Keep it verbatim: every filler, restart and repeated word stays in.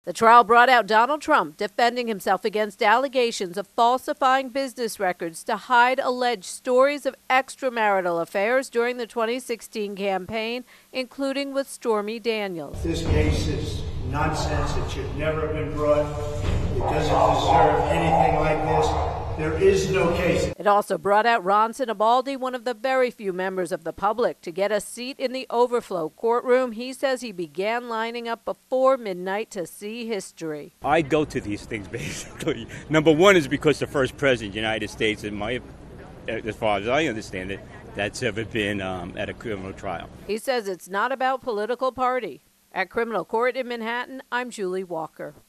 The trial brought out Donald Trump defending himself against allegations of falsifying business records to hide alleged stories of extramarital affairs during the twenty sixteen campaign, including with Stormy Daniels. This case is nonsense. It should never have been brought. It doesn't deserve anything like this. There is no case. It also brought out Ron Sinibaldi, one of the very few members of the public, to get a seat in the overflow courtroom. He says he began lining up before midnight to see history. I go to these things basically. Number one is because the first president of the United States, in my, as far as I understand it, that's ever been um, at a criminal trial. He says it's not about political party. At Criminal Court in Manhattan, I'm Julie Walker.